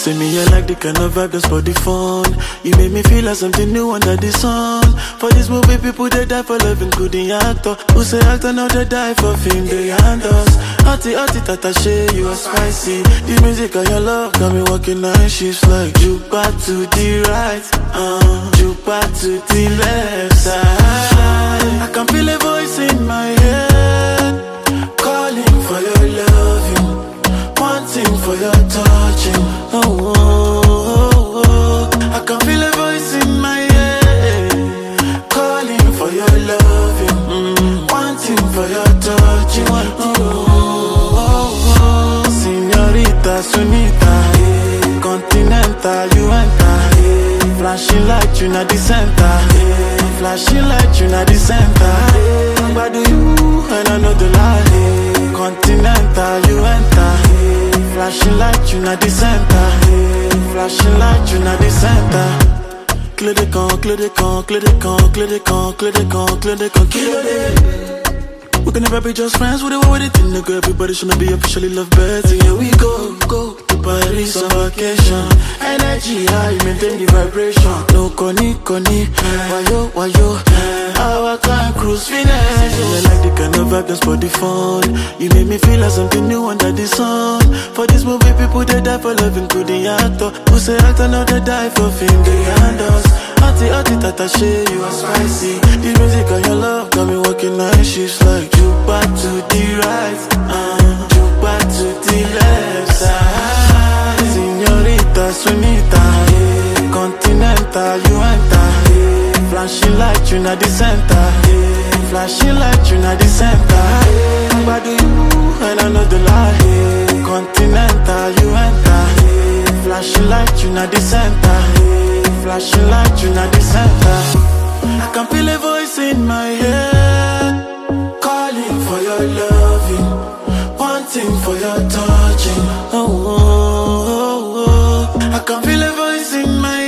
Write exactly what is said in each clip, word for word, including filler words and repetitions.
say me, I like the kind of vibe that's for the fun. You make me feel like something new under the sun. For this movie, people they die for love, including actor. Who say actor now they die for film, they hand us. Auntie, auntie, tata, shey, you are spicy. The music and your love got me walking nine shifts like juke back to the right, uh, juke back to the left side. I can feel a voice in my head calling for your loving, wanting for your touching. Oh, oh, oh, oh. I can feel a voice in my head calling for your loving, mm, wanting for your touching. Oh, oh, oh, oh. Señorita Sunita, yeah. Continental, you enter, yeah. Flashing light, you not the center, yeah. Flashing light, you not the center, yeah. But do you, and I know the lie, yeah. Continental, you enter, yeah. Flashing light, you not the center, yeah. Flashing light, you not the center. Clear the con, clear the con, clear the con, clear the con, clear the con, clear the con, kill it. We can never be just friends with it, what it in the girl. Everybody shouldn't be officially love birds. And here we go, go to Paris on vacation. Energy high, maintain the vibration. No conny, conny, why yo, why yo. Our kind cruise finish. I like the kind of vibe that's for the fun. You make me feel like something new under the sun. For this movie, people they die for love, including actor. Who say actor now they die for fame, they hand us. Auntie, auntie, tata, shey, you are spicy. The music and your love got me walking nine shifts like juke back to the right, uh, juke back to the left side. Señorita Sunita, yeah. Continental, you enter, yeah. Flashing light, you not the center, yeah. Flashing light, you not the center, yeah. But do you, and I know the lie, yeah. Continental, you enter, yeah. Flashing light, you not the center, yeah. Flashing light, you not the center. I can feel a voice in my head calling for your loving, wanting for your touching. Oh, oh, oh, oh. I can feel a voice in my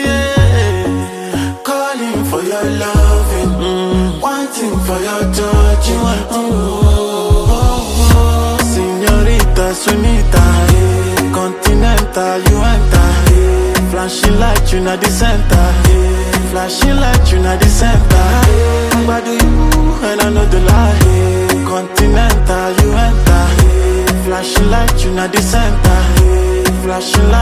head calling for your loving, mm, wanting for your touching. Oh, oh, oh, oh. Señorita Sunita, yeah. Continental, you enter, yeah. Flashing light, you not the center, yeah. Flashing light, you not the center, yeah. But do you, and I know the lie, yeah. Continental, you enter, yeah. Flashing light, you not the center, yeah. Flashing light.